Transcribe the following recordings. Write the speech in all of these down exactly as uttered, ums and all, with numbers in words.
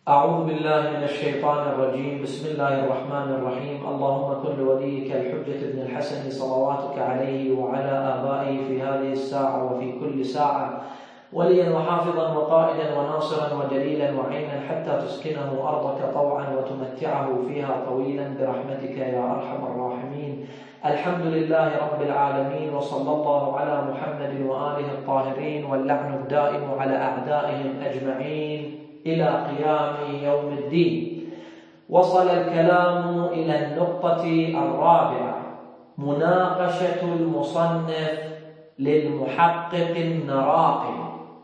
أعوذ بالله من الشيطان الرجيم. بسم الله الرحمن الرحيم. اللهم كن لوليك الحجة بن الحسن صلواتك عليه وعلى آبائه في هذه الساعة وفي كل ساعة وليا وحافظا وقائدا وناصرا ودليلا وعينا حتى تسكنه أرضك طوعا وتمتعه فيها طويلا برحمتك يا أرحم الراحمين. الحمد لله رب العالمين، وصلى الله على محمد وآله الطاهرين، واللعن الدائم على أعدائهم أجمعين إلى قيام يوم الدين. وصل الكلام إلى النقطة الرابعة، مناقشة المصنف للمحقق النراقي.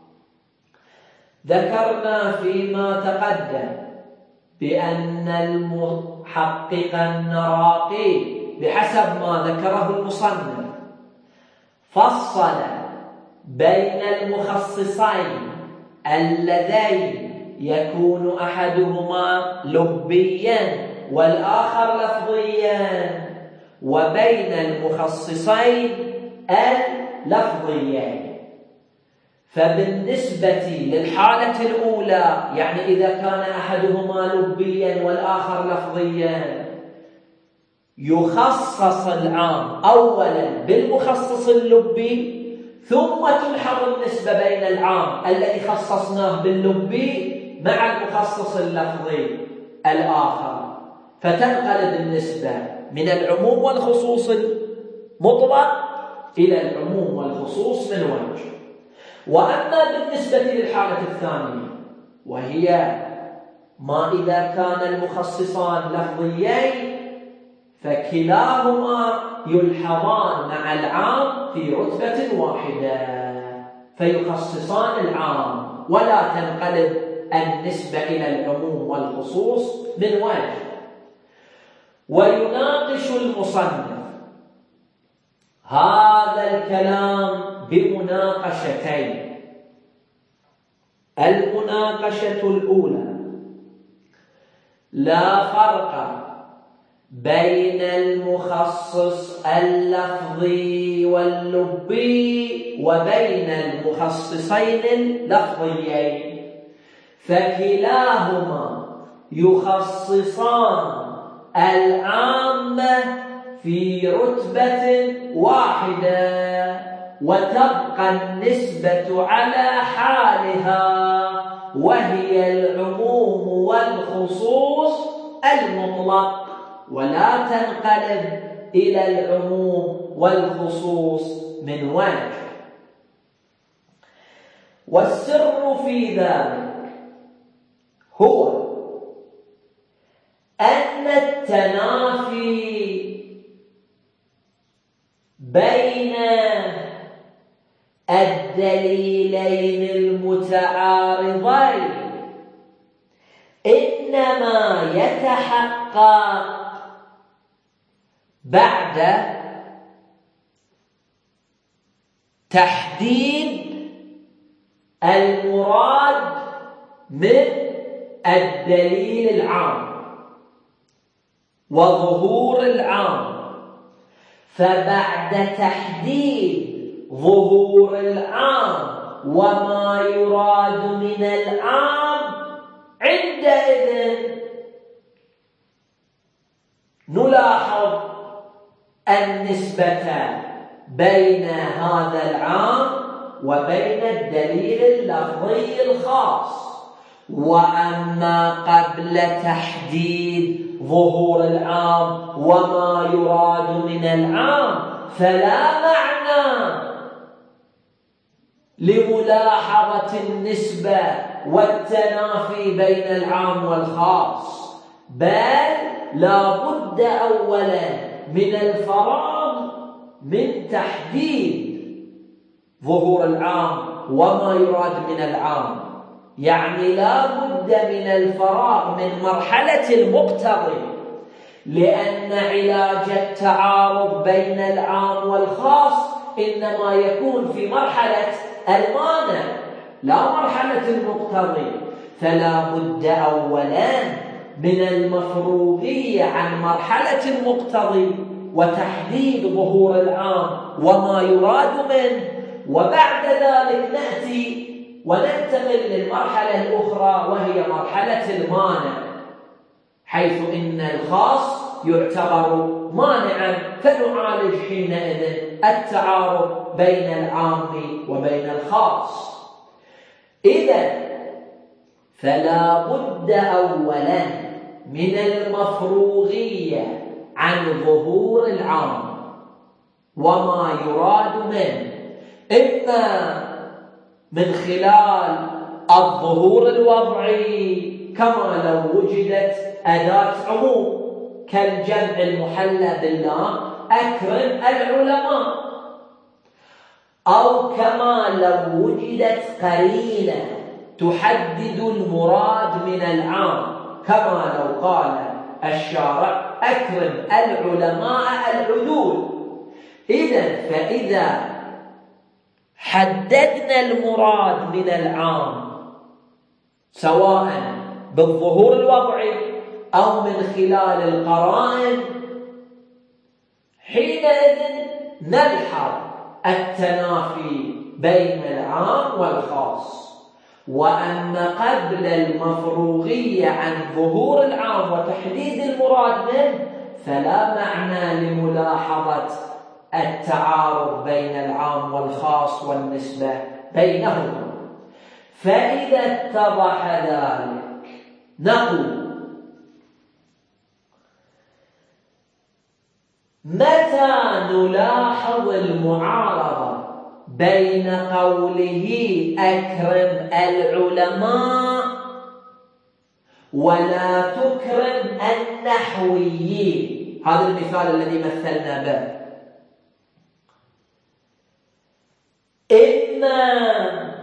ذكرنا فيما تقدم بأن المحقق النراقي بحسب ما ذكره المصنف فصل بين المخصصين اللذين يكون أحدهما لبيا والآخر لفظيا، وبين المخصصين اللفظيين. فبالنسبة للحالة الأولى، يعني إذا كان أحدهما لبيا والآخر لفظيا، يخصص العام أولا بالمخصص اللبي، ثم تلحق النسبة بين العام الذي خصصناه باللبي مع المخصص اللفظي الآخر، فتنقلب النسبة من العموم والخصوص المطلق إلى العموم والخصوص من وجه. وأما بالنسبة للحالة الثانية، وهي ما إذا كان المخصصان لفظيين، فكلاهما يلحظان مع العام في رتبة واحدة، فيخصصان العام ولا تنقلب النسبة إلى العموم والخصوص من وجه. ويناقش المصنف هذا الكلام بمناقشتين. المناقشة الأولى: لا فرق بين المخصص اللفظي واللبي وبين المخصصين اللفظيين، فكلاهما يخصصان العامة في رتبة واحدة، وتبقى النسبة على حالها، وهي العموم والخصوص المطلق، ولا تنقلب إلى العموم والخصوص من وجه. والسر في ذلك هو أن التنافي بين الدليلين المتعارضين إنما يتحقق بعد تحديد المراد من الدليل العام وظهور العام. فبعد تحديد ظهور العام وما يراد من العام، عندئذ نلاحظ النسبة بين هذا العام وبين الدليل اللفظي الخاص. وأما قبل تحديد ظهور العام وما يراد من العام، فلا معنى لملاحظة النسبة والتنافي بين العام والخاص، بل لا بد أولا من الفراغ من تحديد ظهور العام وما يراد من العام. يعني لا بد من الفراغ من مرحلة المقتضي، لأن علاج التعارض بين العام والخاص إنما يكون في مرحلة المانع لا مرحلة المقتضي. فلا بد أولا من المفروغية عن مرحلة المقتضي وتحديد ظهور العام وما يراد منه، وبعد ذلك نأتي وننتقل للمرحلة الأخرى وهي مرحلة المانع، حيث إن الخاص يعتبر مانعا، فنعالج حينئذ التعارض بين العام وبين الخاص. إذا فلا بد أولا من المفروغية عن ظهور العام وما يراد منه، إما من خلال الظهور الوضعي كما لو وجدت أداة عموم كالجمع المحلى باللام أكرم العلماء، أو كما لو وجدت قرينة تحدد المراد من العام كما لو قال الشارع أكرم العلماء العدول. إذن فإذا حددنا المراد من العام سواء بالظهور الوضعي أو من خلال القرائن، حينئذ نلحظ التنافي بين العام والخاص. وأما قبل المفروغية عن ظهور العام وتحديد المراد منه فلا معنى لملاحظة التعارض بين العام والخاص والنسبة بينهما. فإذا اتضح ذلك نقول متى نلاحظ المعارضة بين قوله أكرم العلماء ولا تكرم النحويين، هذا المثال الذي مثلنا به، إما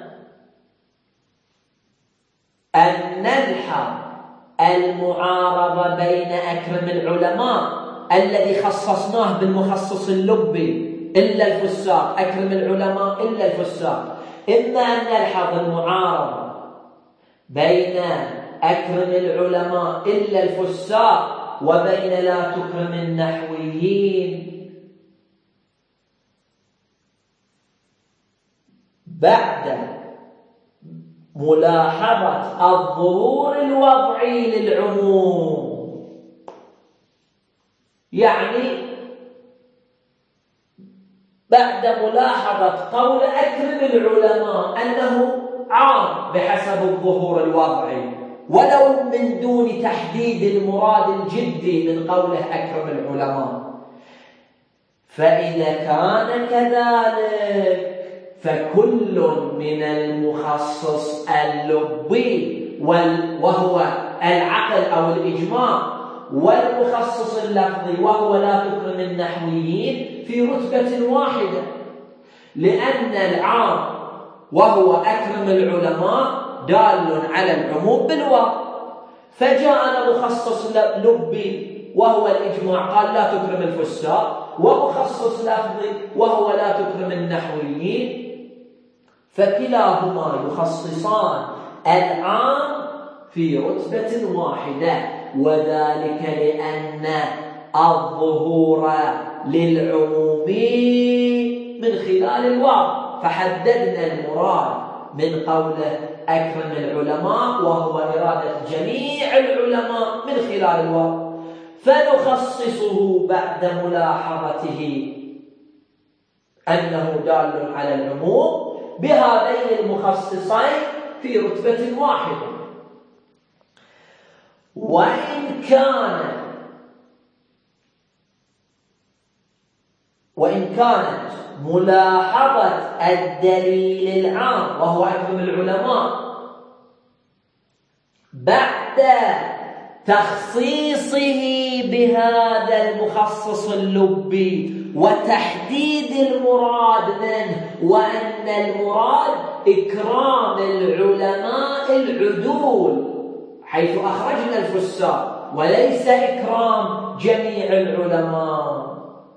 أن نلحظ المعارضة بين أكرم العلماء الذي خصصناه بالمخصص اللبي إلا الفساق، أكرم العلماء إلا الفساق، إما أن نلحظ المعارضة بين أكرم العلماء إلا الفساق وبين لا تكرم النحويين بعد ملاحظة الظهور الوضعي للعموم. يعني بعد ملاحظة قول أكرم العلماء أنه عام بحسب الظهور الوضعي ولو من دون تحديد المراد الجدي من قوله أكرم العلماء، فإذا كان كذلك فكل من المخصص اللبي وهو العقل أو الإجماع والمخصص اللفظي وهو لا تكرم النحويين في رتبة واحدة، لأن العام وهو أكرم العلماء دال على العموم بالواو، فجاءنا مخصص لبي وهو الإجماع قال لا تكرم الفساق، ومخصص لفظي وهو لا تكرم النحويين، فكلاهما يخصصان العام في رتبة واحدة، وذلك لأن الظهور للعموم من خلال الواو، فحددنا المراد من قوله أكرم العلماء وهو إرادة جميع العلماء من خلال الواو، فنخصصه بعد ملاحظته أنه دال على العموم بهذين المخصصين في رتبة واحدة. وإن كان وإن كانت ملاحظة الدليل العام وهو أكرم العلماء بعد تخصيصه بهذا المخصص اللبي وتحديد المراد منه، وأن المراد إكرام العلماء العدول حيث أخرجنا الفساق وليس إكرام جميع العلماء،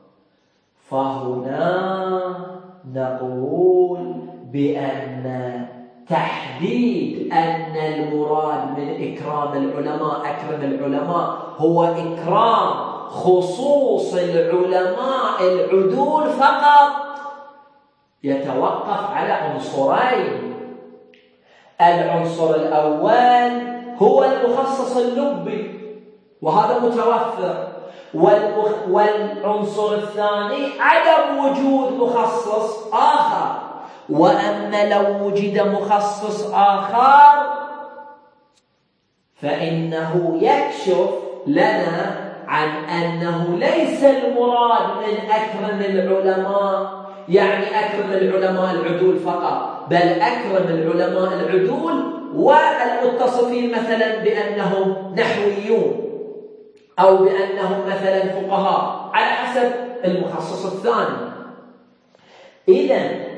فهنا نقول بأن تحديد أن المراد من إكرام العلماء أكرم العلماء هو إكرام خصوص العلماء العدول فقط يتوقف على عنصرين: العنصر الأول هو المخصص اللبي وهذا متوفر، والمخ... والعنصر الثاني عدم وجود مخصص آخر. وأما لو وجد مخصص آخر فإنه يكشف لنا عن أنه ليس المراد من أكرم العلماء يعني أكرم العلماء العدول فقط، بل أكرم العلماء العدول والمتصفين مثلا بأنهم نحويون أو بأنهم مثلا فقهاء على حسب المخصص الثاني. إذن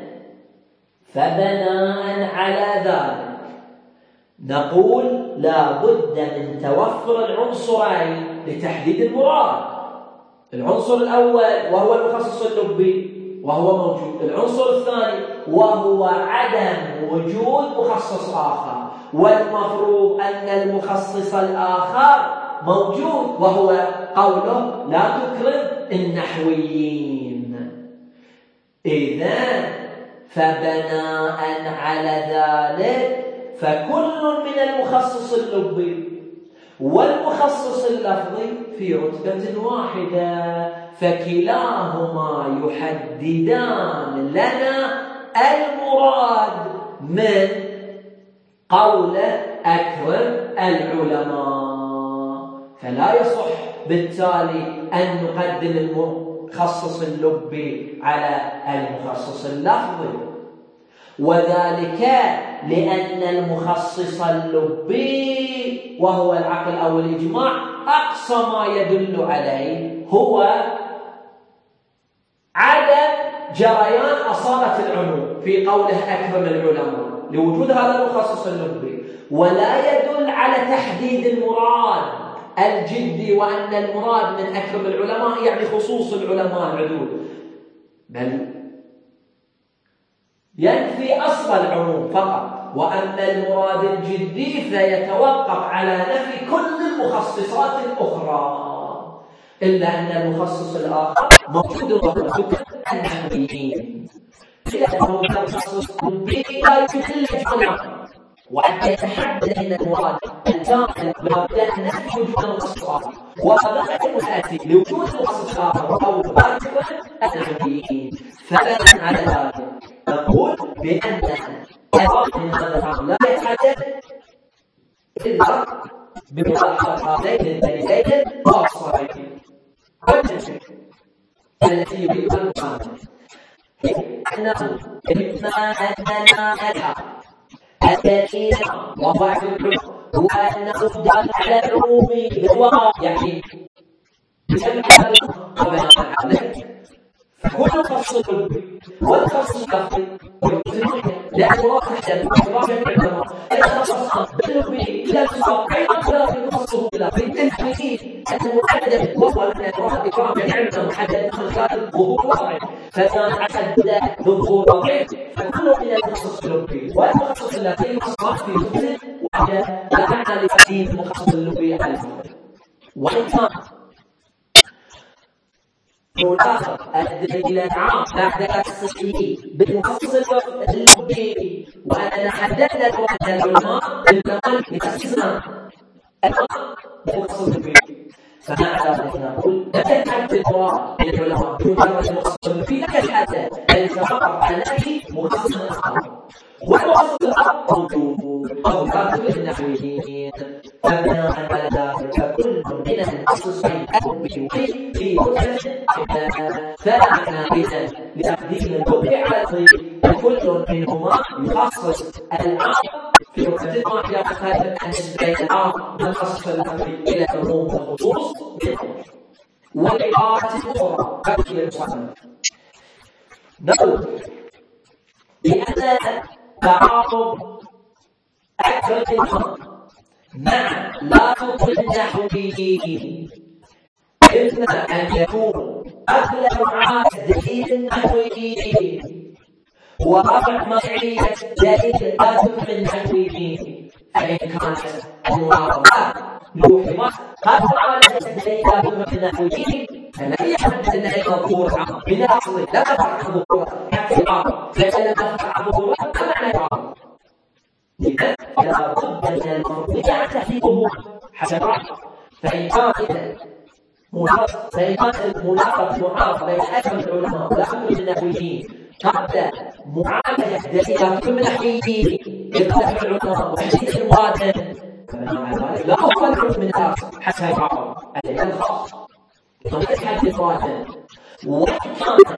فبناء على ذلك نقول لا بد من توفر العنصرين لتحديد المراد. العنصر الأول وهو المخصص اللبي وهو موجود، العنصر الثاني وهو عدم وجود مخصص آخر، والمفروض أن المخصص الآخر موجود وهو قوله لا تكرم النحويين. إذن فبناء على ذلك فكل من المخصص اللبي والمخصص اللفظي في رتبة واحدة، فكلاهما يحددان لنا المراد من قول أكرم العلماء. فلا يصح بالتالي أن نقدم المخصص اللبي على المخصص اللفظي، وذلك لأن المخصص اللبي وهو العقل أو الإجماع أقصى ما يدل عليه هو عدم جريان أصالة العلوم في قوله أكرم العلماء لوجود هذا المخصص اللبي، ولا يدل على تحديد المراد الجدي وأن المراد من أكرم العلماء يعني خصوص العلماء العدول، بل ينفي أصل العموم فقط. وأما المراد الجدي فيتوقف على نفي كل المخصصات الأخرى، إلا أن المخصص الآخر موجود وهو النحويين، لأنه المخصص الجدي لا يدل على وحتى يتحدد أن المراد الجامع لابد أن نفي وجود المخصصات، وهذا الآتي لوجود مخصص آخر أو باطل النحويين. فبناء على ذلك نقول بأن الإعراب من هذا الأمر لا يتحدد إلا بملاحظة هذين الدليلين الآخرين التي يريد المصنف أنه إما أننا نلحق الدليل وهو العلم هو أنه دل على العموم بالواقع يعني بسبب هذا عليه فكل خاص بالبي والخاص بالبي لأنه واضح جدا واضح جدا الخاص بالبي إلى الصاقع أكثر من خاصه بالبي التحقيق أنه محدد وهو من الأمراض إكرام العلم محدد خلال ظهور واضح فكان عدد ظهور واضح فكل من الخاص بالبي والمخصص بالبي خاص في جزء واحدة لا معنى لتحديد المخصص بالبي على الفرق. وإن كان ملاحظ الدليل العام بعد أسسه بالمخصص اللبي وأننا حددنا أن العلماء بالكمال بتأسيسنا الآن بالمخصص اللبي، فمع ذلك نقول لا يتحدد المراد للعلماء بمجرد المخصص اللبي لا يتحدد بل يتوقف على نفي مخصص آخر، والمخصص الآخر موجود أو باطل النحويين. فبناء على ذلك فكل من المخصصين اللبي في فلا معنى إذن لتقديم اللبي على الطريق فكل منهما يخصص العام في رتبة واحدة مختلفة عن نسبتين العام يخصص اللبي إلى العموم والخصوص والعبارة الأخرى تكفي المصنف. نقول بأن تعاطب أكثر الأمر مع لا تطل النحويين إما أن يكون أغلب معاد دليل النحويين ورفع معية دليل لا تطل النحويين، فإن كانت المعارضات لوحظت قد عالجت دليل لا تطل النحويين فلن يحدد أن المظهور عام من الأصل لا تفرع ظهورها حتى العارض، فإن لم تفرع ظهورها فمعنى العارض إذا لا بد من المرضية عن تحديده حسب فإن كان فإن كانت المناقضة معارضة بين أكثر العلماء وأكثر النحويين قبل معالجة دليلات من النحويين يختلف العلماء وتحديد المراد لا أفضل من الآخر حتى يعرف الدليل الخاص ويتحدد المراد وإن كان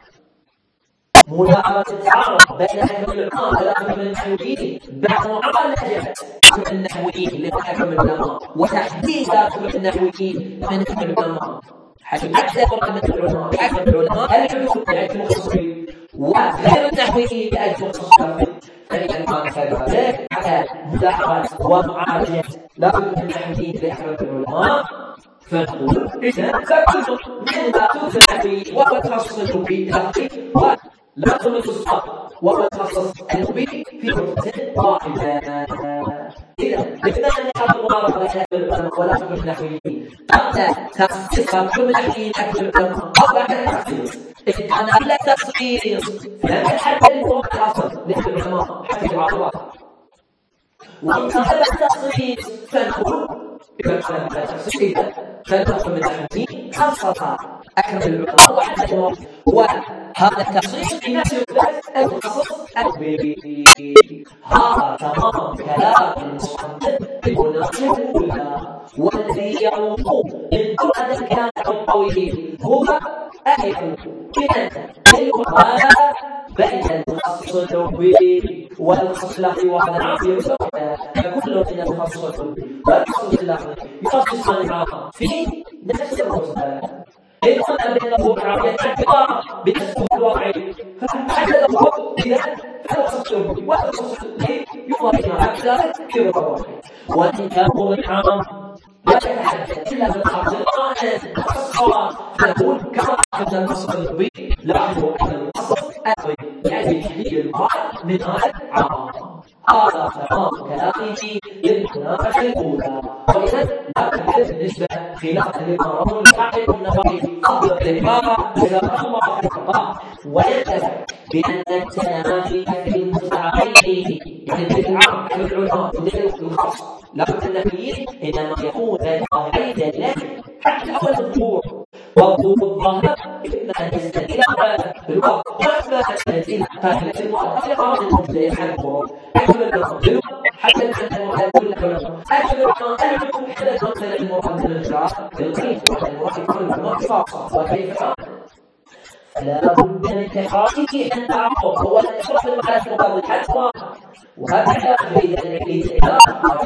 مناقضة التعارض بين أكثر العلماء وأكثر النحويين بعد معالجة أكثر النحويين لأكثر العلماء وتحديد أكثر النحويين من أكثر العلماء حيث أكثر من العلماء أكثر العلماء العلوم بأجل المخصصين وغير النحويين بأجل المخصصين فإن كان كذلك على ملاحظة ومعالجة لا بد من النحويين لأكثر العلماء فنقول إذا فكل مما توفي النحويين وهو التخصص الطبي ولا تخصص وهو التخصص الطبي في نقطة واحدة. إذا إذا أن هذا المعارضة بين العلماء ولا تخصص النحويين قبل تخصيص كل النحويين أكثر العلماء أو بعد التخصيص إذا كان قبل التخصيص لم يتحدد الموضوع الأصل للعلماء حتى العرضات وإن كان بعد التخصيص فنقول إذا كان بعد التخصيص فنقول من النحويين خصص أكثر العلماء وحده وهذا التخصيص في نفس الوقت التخصص الطبي. هذا تمام كلام المصنف المناقشه الاولى والذي يروق من كل هذا الكلام الطويل هو أن بين بين التخصص الطبي والتخصص اللغوي وهذا العام فكل من التخصص الطبي والتخصص اللغوي يخصصان في نفس الرتبه. إن كان بينه وبين الاعتبار بالنسبة الواقعي فحدد الله إذا فالتخصص الطبي والتخصص الطبي يضاف أكثر في الواقع وإن كان هو العام لا يتحدث إلا بالخارج القائم الخاص فنقول كما أخذنا التخصص الطبي لاحظوا أن التخصص الطبي يعني تحديد المراد من هذا العام. هذا تمام كلامه للمناقشة الأولى. وإذا لا تحدث بالنسبة خلاف لما روى الحاكم النووي قبل الإمامة إلى الله الخطأ ويعتبر بأن التنافي في المتعارضين يعني العام في العلماء الخاص لا النحويين إنما يكون بين ظاهرين دليلين حتى أول الظهور والظهور الظاهر إما أن يستدل على الوقت وإما أن يستدل على المؤثر أراد المبدأ عن الظهور أكثر المقدر حتى أن المؤثر كل العلماء أكثر العلماء حتى المؤثر المؤثر الجار للغيث والمؤثر كل العلماء وكيف لا بد من تحريك أن تعرفه هو الإشراف المعرفة مقابل الحد وهذا إذا إذا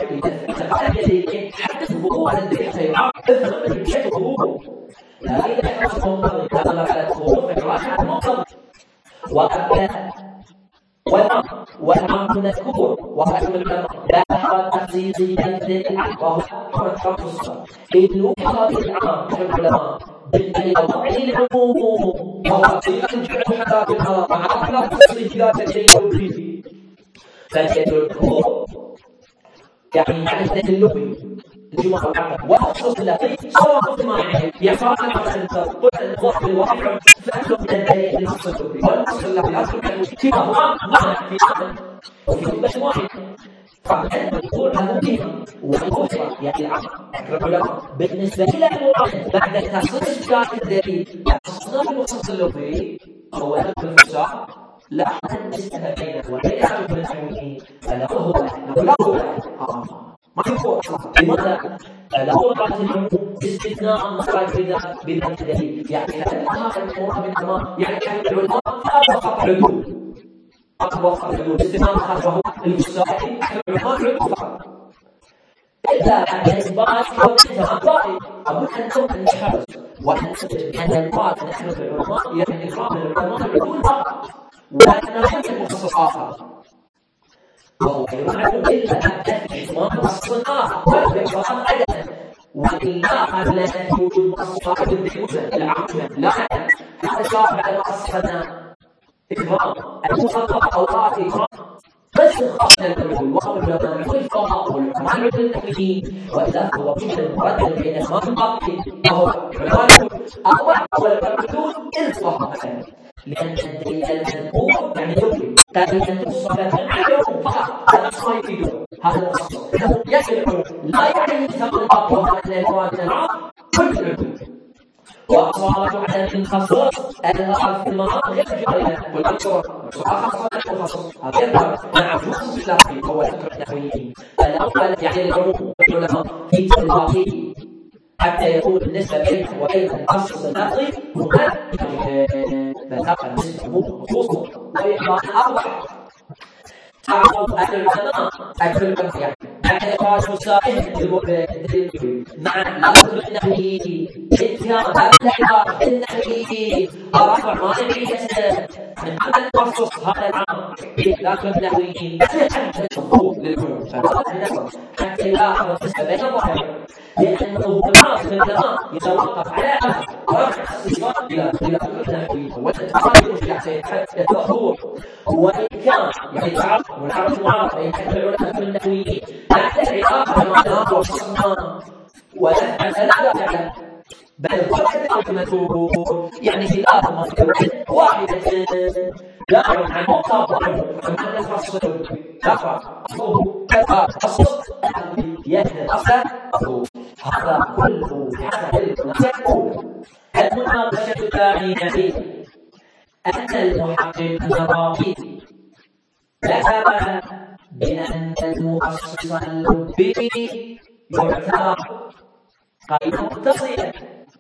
إذا حدث الظهور على الذي سيعرف افهم من بشكل ظهوره لا إذا حدث المنطق كما على الظهور فيراجع المنطق وقبل والأمر والأمر نذكر وحكم العلماء لا أحد تخصيص الدليل وهو التخصص إذ هذا العام في العلماء بالدليل وضع العموم وهو ينجع حداثها مع أخلاق تخصيص ذات الدليل فيه فالدليل الحقوق يعني معنى الدليل اللغوي الجمهور العامة والخصوص اللغوي سواء اجتماعي يفعل على القول الظاهر الواقع فأكثر من الدليل الخصوص اللغوي والخصوص اللغوي أكثر في أمر معنى في عمل وفي كل واحد فعلا الدكتور له قيمة وقوة يعني العمل العلماء بالنسبة إلى المراد بعد تخصيص ذات الدليل خصوصا في الخصوص اللغوي هو يدخل في الشرع لا أن نسبة بينه وبين أحد النحويين فله هو له هو ما يكون لماذا؟ له رأس استثناء مخرج بذات الدليل يعني لأن هذا المراد بالتمام يعني كان العلماء فأطلق الحدود أطلق الحدود استثناء مخرج وهو المستحيل العلماء الحدود فقط إلا أن الإثبات هو الإثبات ضائع أقول أن كون الحرص وأن أن المراد نحن العلماء يعني إكرام العلماء الحدود فقط ولكن نحن المخصصات وهو يعلم إلا أن الإثبات الصناعة والإكرام أيضا وإلا قبل أن يوجد مخصصات بالنسبة العامة لا هذا شرع على مخصصنا إكرام المخطط أو طاعة إكرام بس خاصة الأول وهو العلماء والفقهاء والعلماء العلميين وإذا هو بين المرد بين ما تقضي وهو العلماء أو والمردود الفقهاء لأن الدليل المذكور يعني يمكن كان أن تصل من عدم فقط هذا ما يفيده هذا المخصص انه يكفي العموم لا يعني ثمن الباقي وهو ان المواد من العام كل العموم. واصوات عدم الخصوص الغرض في المناطق غير جاريه والعنصر خاصه المخصص هذا يرجع مع وجود الاخلاقي هو فكر النحويين الاول يعني العموم العلماء في الباقي حتى يكون النسبه بينه وبين المخصص اللفظي هناك مسافه النسبه عموم خصوص واحضار الاوضح. تعرض العلماء اكثر من يعني بعد اخراج مسائل بالدليل مع الامر النحوي انتهاء باب الاعراب النحوي رفع مانعيه من عمل المخصوص هذا العام لكن النحويين حتى الحقوق للعلوم حتى يلاحظ النسبه بين الظاهر لانه بعض العلماء يتوقف على رفع الصفات الى الى النحوي والتعارف يعني حتى الظهور وان كان يعني تعرف والعرض المعارض بين العلماء النحويين بعد العلاقه مع وصلنا ونفعل لا تعلم بل الحكمة يعني في الآخر واحدة يعلم عن مطلب عن الفصل تفع أصله تفع أصل يهدى أصلا هذا كله هذا الكل المناقشة الثانية أن المحقق النظامي ذكر بأن المخصص اللبي يعتبر غير متصلا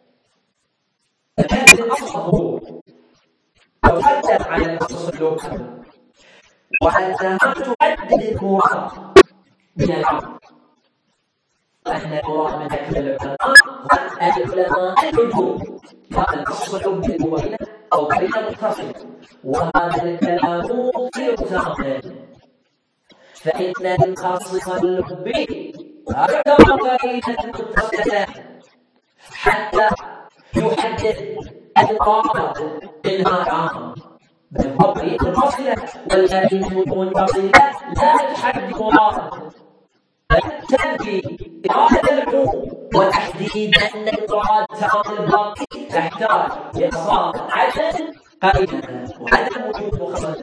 فكان أصله تحدث عن المخصص اللبي وأنها تحدد المراد من العقل وأن المراد من ذكر العلماء العلماء الوجود هذا المخصص اللبي هو هنا أو غير متصل وهذا الكلام غير تام فإن المخصص اللبي يعتبر غير متصلا حتى يحدد المراد منها عام بل هو غير متصلة والذي المتصلة لا تحدد مراد بل تنفي إرادة العموم وتحديد أن المراد تام الباقي تحتاج لإصابة عدم قرينة وعدم وجود مخصص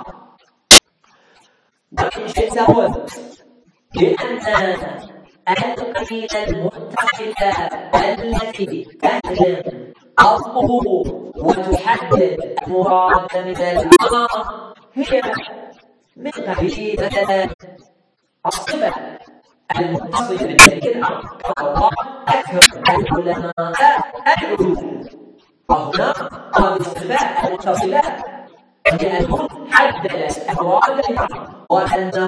وإن شئت قلت بأن القرينة المتصلة التي تهدم الظهور وتحدد المراد من العام هي من قرينة الصفة المتصلة بالدليل الله أكثر العلماء العلوم وهنا هذه الصفات المتصلة لأنه حدد أموال العام وأنه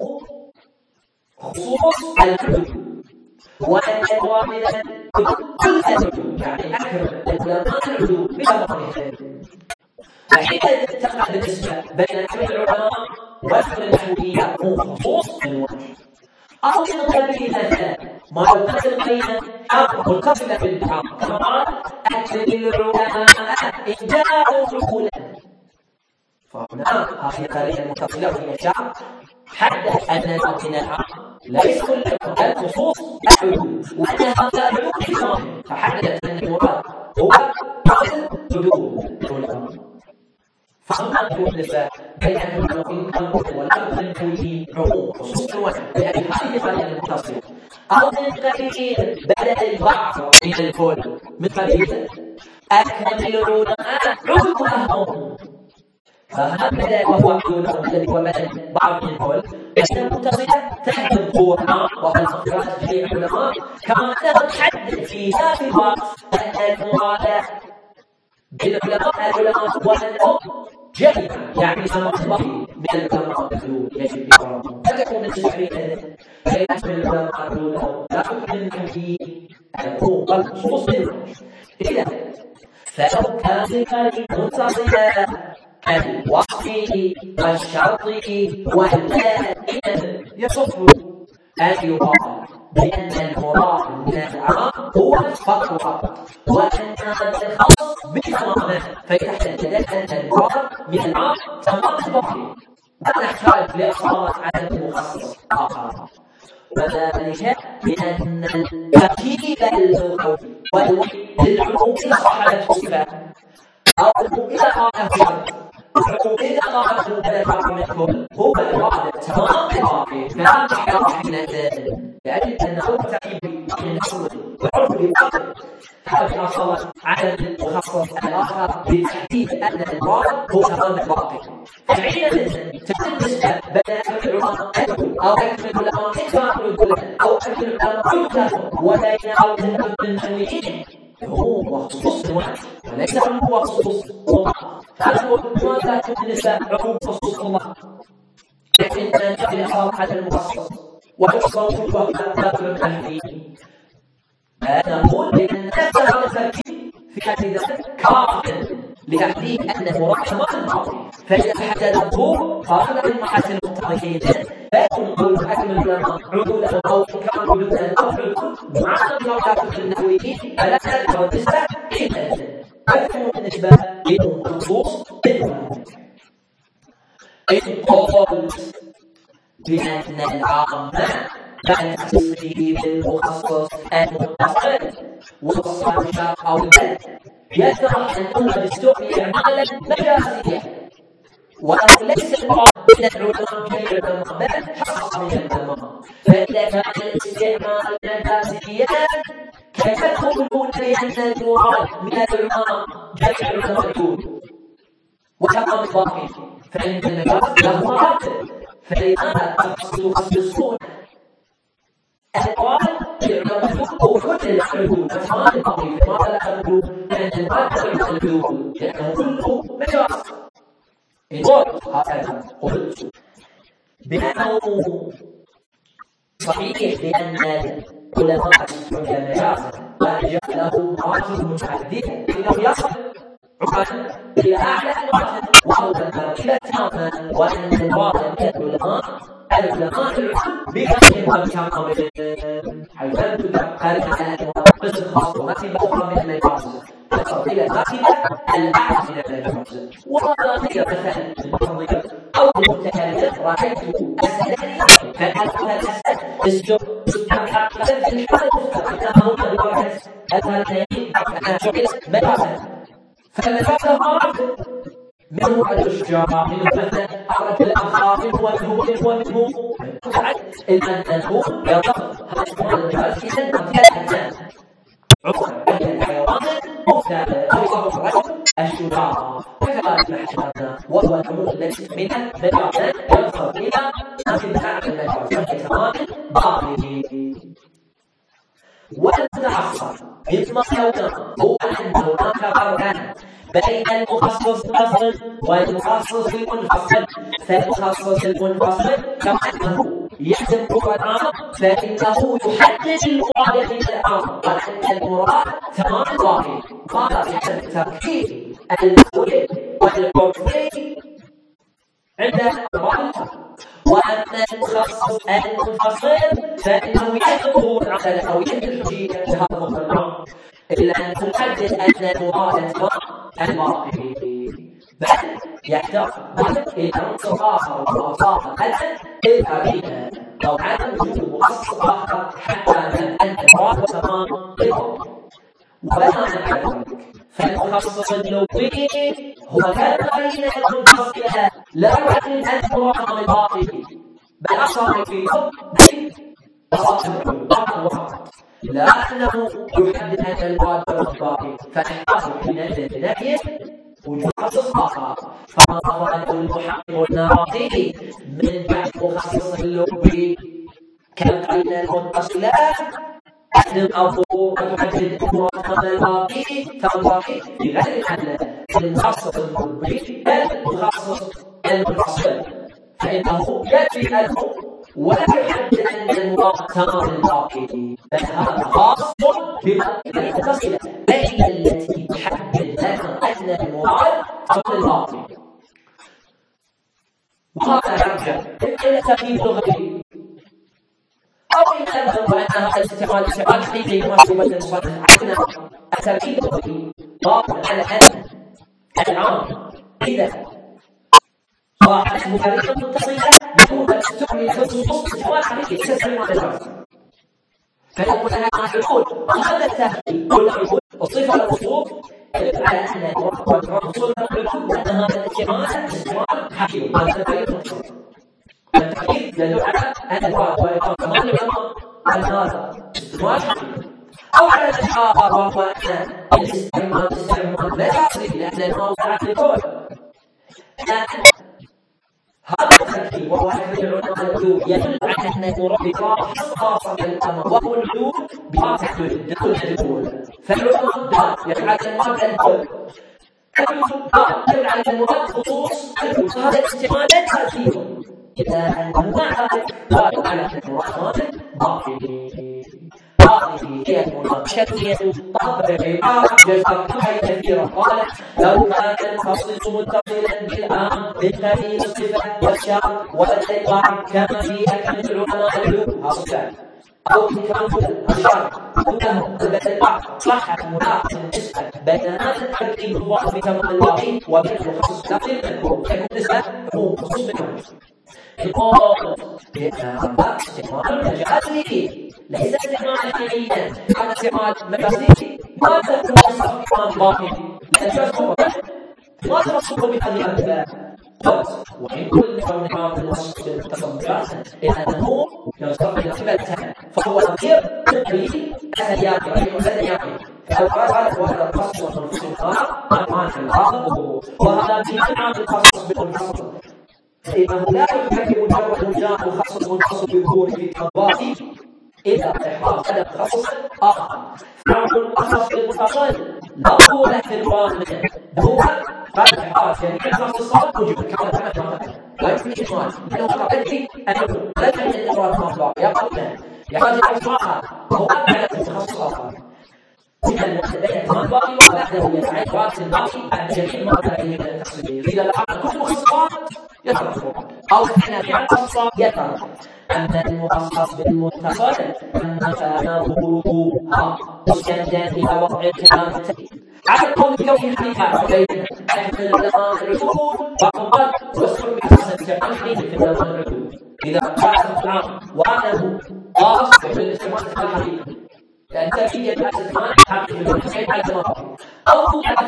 خصوص العلوم وأن الواحدة كل العلوم يعني أكثر العلماء العلوم بأمرهم فحينئذ تقع بالنسبة بين العلماء والعلماء النحوية هو خصوص الوجه أو من قبيلة ما يقصد بين أو متصلة بالعام كما قال أكثر العلماء إن جاءوا دخولا فهنا هذه القرينة المتصلة وهي شعب حدث أن الأمر العام ليس كل الخصوص العلوم وأن هذا العلوم حكمة فحدثت أن المراد هو أصل وجود العلماء فأما النسبة بين العلماء والأمر النحويين عموم خصوص الوجه لأن هذه القرينة المتصلة أو من قبيل بدأ البعض من الكل من قبيل أكمل العلماء علماءهم فهذا وهو عيونهم الذي هو مثل بعض من الكل لأن المتصلة تحدد الظهور وهو الفقرات جميع العلماء كما أنها تحدد في هذا الوقت أن المراد بالعلماء العلماء وأنهم جميعا يعني سمعت من العلماء العلوم يجب إكرامهم فتكون التشريع غير من العلماء العلوم لا تكون النحويين العلوم والخصوص منهم إذا فلو كانت الكلمة متصلة كالوصف والشرط والبيان يصف أن يقال بأن المراد من العام هو الفقر فقط وأن هذا الخاص بتمامه فيتحدد أن المراد من العام تمام الفقر لا نحتاج لإصابة عدد مخصص آخر وذلك بأن التركيب اللغوي والوحي للعلوم إلى صحة الصفة أو إلى قاعدة إذا قالوا بلغ منكم هو الإرادة تمام الباقي فلا تحتاج حينئذ لأجل أنه تعيب من الأصل وعرف الباقي هذا حصل على المخصص الآخر بتحديد أن المراد هو تمام الباقي فحينئذ تكون نسبة بين أكل العلماء أو أكل العلماء إكرام العلماء أو أكل العلماء كلهم وبين أو المنوعين هو خصوص واحد وليس هو خصوص الله هذا هو لماذا تكون النسبة عموم خصوص الله لكن نجد الأخر على المخصص وحصل وهو باب التحريم نقول بأن نفس هذا التركيب في حد ذاته كافٍ لتحديد أن المراد ما الماضي فإذا حدده فهذا من محاسن المقتضيين فيكون قول حكم العلماء عدولا أو إنكار عدولا أو حكم مع نظرات النحويين فلا تذكر النسبة إلا فيكون النسبة للخصوص بالواجب إن قلت بأن العام بعد تخصيصه بالمخصص المتصل والصالح أو البلد يطرح أنه استعمل أعمالا مجازية ولو ليس المراد من العلماء كالعلماء بل حصص من العلماء فإذا كان الاستعمال مجازيا كيف تقولون بأن المراد من العلماء كالعلماء يقول وتمام الباقي فإن المجاز له مراتب فلماذا تخصصون الأقوال العلماء وكل الحلول وتمام الباقي لماذا لا تقولون أن المراد الحلول لأنه كله مجاز إن قلت هكذا قلت بأنه صحيح بأن العلماء يستعملون المجاز وجاء له مراتب متعددة إنه يصل عقلا إلى أعلى المراتب وهو المرتبة تاما وأن المراد من العلماء العلماء العلم بأنهم كامل حيث تدرك على المراتب الخاصة مرتبة أخرى من المجاز تصل إلى المرتبة الأعلى من المجاز وهذا هي مثلا المتنظر أو المتكلم رأيت أسألني فأنا أسأل السجود استمتع في الحالة أنه هو الواحد الثانيين أنا جعلت مجازا فالمجاز مراتب منه الشجاع منه مثلا أردت الأخاف منه ومنه منه ومنه إلا أنه يضغط هذا المجاز إذا المتكلم عقل وهي الحيوان مختلف أو الرجل الشجاع وكذلك محشرنا وهو الأمور التي منها مجازا يوصل إلى أنواع المجاز وهي تمام باقي والمتعصب مما يوجد هو أن هناك فرقا بين المخصص الأصل والمخصص المنفصل فالمخصص المنفصل كما أنه يحسب العام فإنه يحدد المراد من العام وأن المراد تمام الباقي هذا يحسب التركيب الموجود والمعطي عند المراد وأما المخصص المنفصل فإنه يحسب العدد أو يحسب الحجية لهذا المطلع إلا أن تحدد أن المراد الباقي بل يحتاج إلى عنصر آخر وأوصاف الأدب إذا بنا أو عدم وجود مخصص آخر حتى أن المراد تمام الباقي وبناء على ذلك فالمخصص اللغوي هو كالقرينة المنفصلة لا يعني أن المراد الباقي بل أصلا في حكم فقط لا أنه يحدد أن المراد الباقي فنحتاج حينئذ لنفي وجود مخصص آخر فما أراده المحقق الناظري من بعد مخصص اللغوي كالقرينة المتصلة أحد أو تحدد المراد الباقي كالباقي بغير أن المخصص اللغوي المخصص المنفصل فإنه يأتي له ولا يحدد أن المراد تمام الباقي بل هذا خاص بمرتبة المتصلة أي التي تحدد لنا أن المراد تمام الباقي وهذا يرجع إلى تركيب لغوي أو إن أنه أنها الاستعمال استعمال حقيقي محسوبة للمصنف عندنا التركيب اللغوي ضابط على أن العام إذا صاحت مفردة متصلة يكون استعمل خصوص استعمال حقيقي تستعمل مجاز فيقول أنا يقول هذا التهديد كل يقول الصفة الموصوف يدل على أن المراد والإكرام حصول العدول وأن هذا الاستعمال استعمال حقيقي. هذا التأكيد التأكيد يدل على أن المراد والإكرام كمال العلماء أن هذا استعمال حقيقي. أو على الآخر وهو أن الاستعمال استعمال مجازي لأن الماء وسعت الكل. هذا التركيب وهو أحد العلماء العدول يدل على أن المراد خاصة بالأمر وهو العدول بواقع الدخول. فالعلماء يدل على المراد الكل. يدل على المراد خصوص الكل. فهذا الاستعمال لا تأثير إلا أنه مع ذلك يدل على أن المراد باقي. هذه هي المناقشة الطبيعية جزاكم كثيرا. قال لو كان المخصص متصلا بالعام بالقليل الصفة والشرط والإطلاق كما في أكمل العلماء العلوم هذا أو كان الشرط كلهم بالإطلاق صحت مناقشة النسبة بين هذا التركيب الواضح في تمام الواقع وبين المخصص لفظ المذكور فيكون نسبة عموم خصوص منه. يقول بأن استعمال مجازي ليس استعمال حقيقيا، هذا استعمال مجازي. ماذا تنصف باقي؟ ما تنصف بهذه الأمثلة؟ وإن كل كون هذا الوصف المتصل مجازا لأنه ينصف بقبلته فهو غير تقليد أسياتي غير أسياتي. فالقرار هذا هو الخاص والمنفصل عن الغاضب وهذا في عام الخاص بالمنفصل. فإنه لا يمكن مجرد وجاء مخصص منفصل بالظهور في الأنواع إلا إحراز هذا التخصص آخر. فعل الأخص بالمتصل لا هو له الوان هو قد إحراز جميع التخصصات وجود كما تمام لا يمكن إجمال لأنه قد يدري أنه لا يمكن أن يقرأ الموضوع يقول يحتاج إلى إجماع هو أبعد تخصص آخر. من المحددين الأنواع وبعده يدعي رأس الباقي عن جميع ما كان من التخصصين. إذا العقل كل مخصصات يترك أو كان في الخاصة يترك. أما المخصص بالمتصل أما كان ظهوره مستندا إلى وضع الكلام على قول كونه حقيقة بين أحد العلماء العدول وقد وسمي حسن تعمل في العلماء العدول إذا كان العام وأنه خاص بالاستعمال الحقيقي لأن تأكيد الاستعمال حقيقي بالحسين على المواقع أو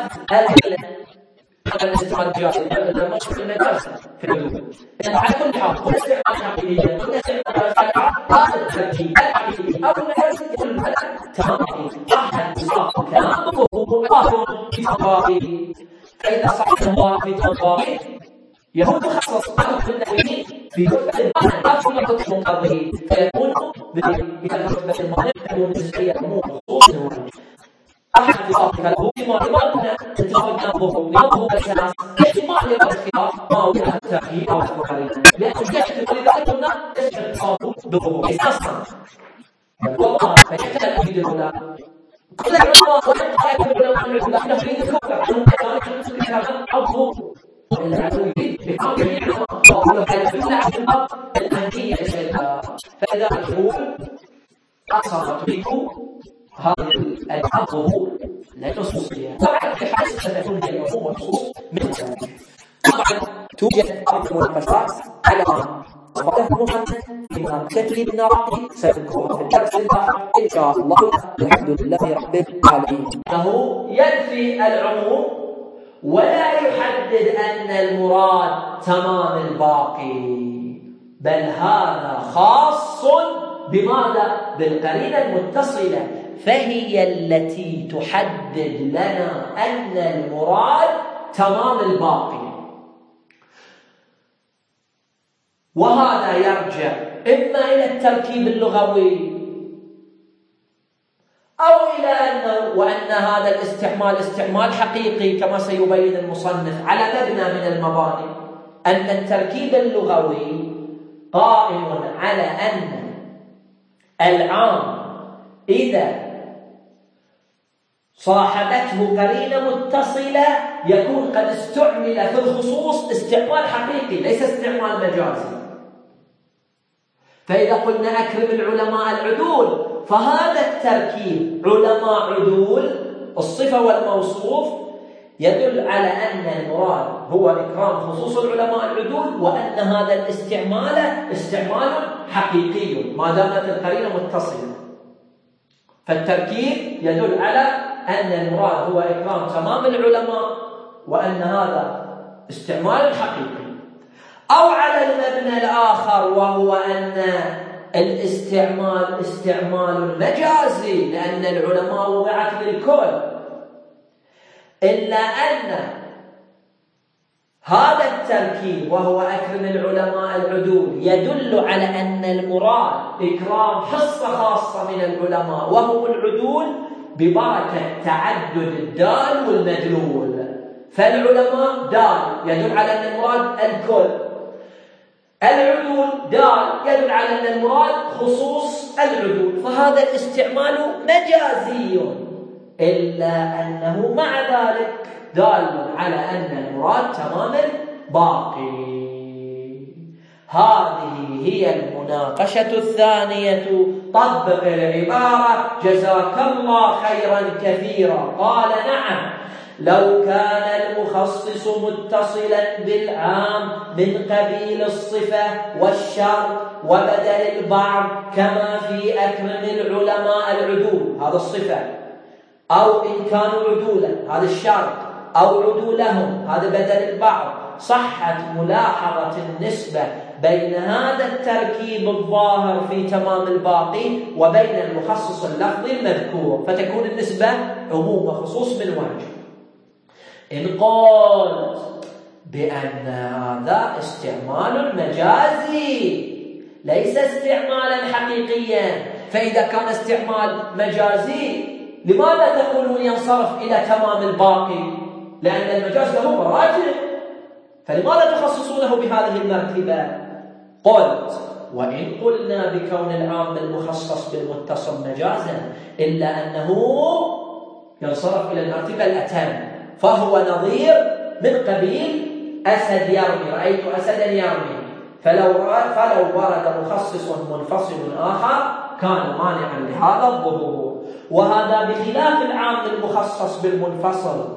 العلم هذا الاستعمال الجاهزي هذا المشروع المجاز في العلوم. إذا على كل حال كل استعمال حقيقي كل استعمال هذا التركيب الحقيقي أو المجاز يكون هذا تمامي صح صح كلامه هو ظاهر في تنظيمه. فإذا صح ظاهر في تنظيمه يكون مخصص بعض النحويين في رتبة المعنى لا في رتبة المقررين فيكون إذا رتبة المعنى تكون نسبية أمور خصوصا أحد اتصافك له فيما لماذا تتفق أنظره لماذا الأساس احتمال للخلاف ما هو التأخير أو التقرير لأنه يحتمل لذلك قلنا يجب اتصافه ظهوره أساسا والله فيحتمل أبيد الأولى كل العلماء ويحتمل العلماء العلماء أنه يريد الكفر عنهم كذلك الكلام أو ظهوره العدو يريد بكون جميع العلماء ولو كان في العدو الأرض الأنهية فإذا الحلول أصابت به هذه الظهور لا خصوصية. طبعا في حال ستكون هي المفهوم والخصوص مثل ذلك. طبعا توجد بعض المناقشات على وتفهمها في مناقشته بالنواقض سنذكرها في الدرس الآخر إن شاء الله. الحمد لله رب العالمين. أنه ينفي العموم ولا يحدد أن المراد تمام الباقي بل هذا خاص بماذا؟ بالقرينة المتصلة فهي التي تحدد لنا أن المراد تمام الباقي. وهذا يرجع إما إلى التركيب اللغوي أو إلى أنه وأن هذا الاستعمال استعمال حقيقي كما سيبين المصنف على مبنى من المباني أن التركيب اللغوي قائم على أن العام إذا صاحبته قرينة متصلة يكون قد استعمل في الخصوص استعمال حقيقي ليس استعمال مجازي. فإذا قلنا أكرم العلماء العدول فهذا التركيب علماء عدول الصفة والموصوف يدل على أن المراد هو إكرام خصوص العلماء العدول وأن هذا الاستعمال استعمال حقيقي ما دامت القرينة متصلة. فالتركيب يدل على أن المراد هو إكرام تمام العلماء وأن هذا استعمال حقيقي، أو على المبنى الآخر وهو أن الاستعمال استعمال مجازي لأن العلماء وضعت للكل، إلا أن هذا التركيب وهو أكرم العلماء العدول يدل على أن المراد إكرام حصة خاصة من العلماء وهم العدول ببركة تعدد الدال والمدلول. فالعلماء دال يدل على أن المراد الكل، العدول دال يدل على أن المراد خصوص العدول، فهذا الاستعمال مجازي، إلا أنه مع ذلك دال على أن المراد تمام الباقي. هذه هي المناقشة الثانية. طبق العبارة جزاك الله خيرا كثيرا. قال نعم، لو كان المخصص متصلا بالعام من قبيل الصفة والشرط وبدل البعض كما في أكرم العلماء العدول، هذا الصفة، أو إن كانوا عدولا هذا الشرط، أو عدولهم هذا بدل البعض، صحت ملاحظة النسبة بين هذا التركيب الظاهر في تمام الباقي وبين المخصص اللفظي المذكور، فتكون النسبة عموم وخصوص من وجه. إن قلت بأن هذا استعمال مجازي ليس استعمالا حقيقيا، فإذا كان استعمال مجازي لماذا تقولون ينصرف إلى تمام الباقي؟ لأن المجاز له مراجع، فلماذا تخصصونه بهذه المرتبة؟ قلت وإن قلنا بكون العام المخصص بالمتصل مجازا إلا أنه ينصرف إلى المرتبة الأتم، فهو نظير من قبيل أسد يرمي، رأيت أسدا يرمي، فلو فلو ورد مخصص منفصل آخر كان مانعا لهذا الظهور. وهذا بخلاف العام المخصص بالمنفصل،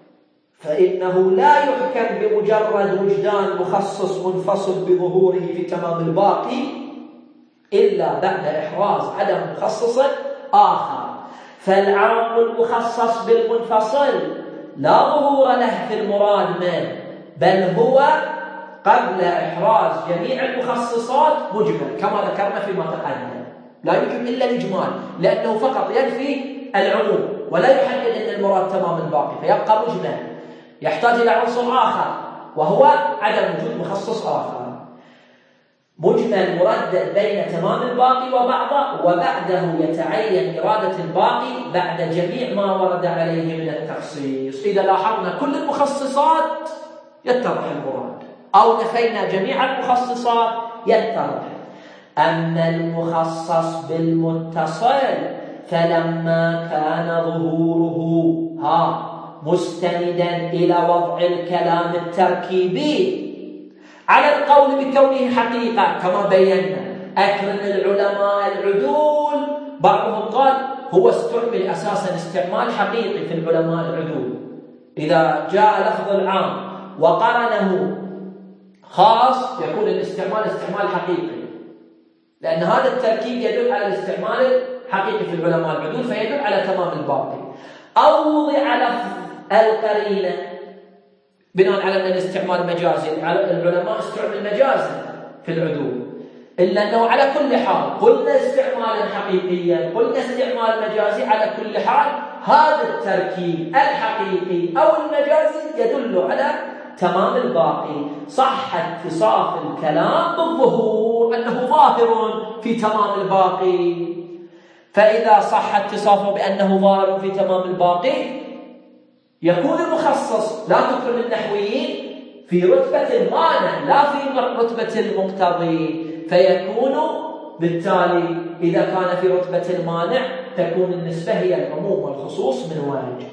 فإنه لا يحكم بمجرد وجدان مخصص منفصل بظهوره في تمام الباقي إلا بعد إحراز عدم مخصص آخر. فالعام المخصص بالمنفصل لا ظهور له في المراد منه، بل هو قبل إحراز جميع المخصصات مجمل كما ذكرنا فيما تقدم، لا يمكن إلا الإجمال لأنه فقط ينفي العموم ولا يحدد أن المراد تمام الباقي، فيبقى مجمل يحتاج إلى عنصر آخر وهو عدم وجود مخصص آخر. مجمل مردد بين تمام الباقي وبعضه، وبعده يتعين إرادة الباقي بعد جميع ما ورد عليه من التخصيص. إذا لاحظنا كل المخصصات يتضح المراد، أو نفينا جميع المخصصات يتضح. أما المخصص بالمتصل فلما كان ظهوره ها مستندا إلى وضع الكلام التركيبي على القول بكونه حقيقة كما بينا أكرم العلماء العدول، بعضهم قال هو استعمل أساسا استعمال حقيقي في العلماء العدول، إذا جاء لفظ العام وقرنه خاص يكون الاستعمال استعمال حقيقي، لأن هذا التركيب يدل على الاستعمال الحقيقي في العلماء العدول فيدل على تمام الباقي. أو وضع لفظ القرينة بناء على أن الاستعمال مجازي، العلماء استعمل مجازا في العدول، إلا أنه على كل حال قلنا استعمالا حقيقيا قلنا استعمال مجازي، على كل حال هذا التركيب الحقيقي أو المجازي يدل على تمام الباقي. صح اتصاف الكلام بالظهور أنه ظاهر في تمام الباقي، فإذا صح اتصافه بأنه ظاهر في تمام الباقي يكون المخصص لا تكرم النحويين في رتبة المانع لا في رتبة المقتضي، فيكون بالتالي إذا كان في رتبة المانع تكون النسبة هي العموم والخصوص من وجه.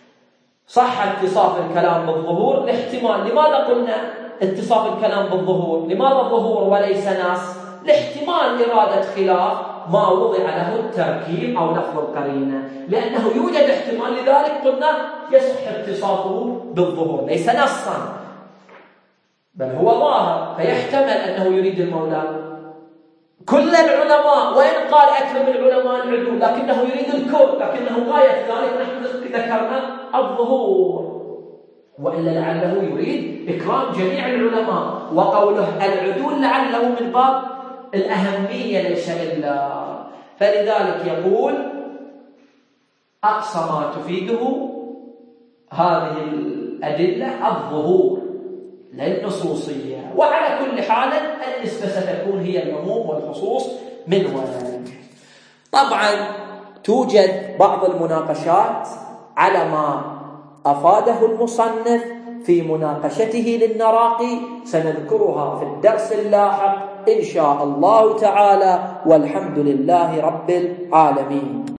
صح اتصاف الكلام بالظهور لاحتمال. لماذا قلنا اتصاف الكلام بالظهور؟ لماذا الظهور وليس نص؟ لاحتمال إرادة خلاف ما وضع له التركيب أو لفظ القرينة، لأنه يوجد احتمال، لذلك قلنا يصح اتصافه بالظهور، ليس نصا بل هو ظاهر، فيحتمل أنه يريد المولى كل العلماء، وإن قال أكرم العلماء العدول، لكنه يريد الكل، لكنه غاية ذلك نحن ذكرنا الظهور، وإلا لعله يريد إكرام جميع العلماء. وقوله العدول لعله من باب الأهمية ليس إلا، فلذلك يقول أقصى ما تفيده هذه الأدلة الظهور للنصوصية. وعلى كل حال النسبة ستكون هي العموم والخصوص من وجه. طبعا توجد بعض المناقشات على ما أفاده المصنف في مناقشته للنراقي، سنذكرها في الدرس اللاحق إن شاء الله تعالى، والحمد لله رب العالمين.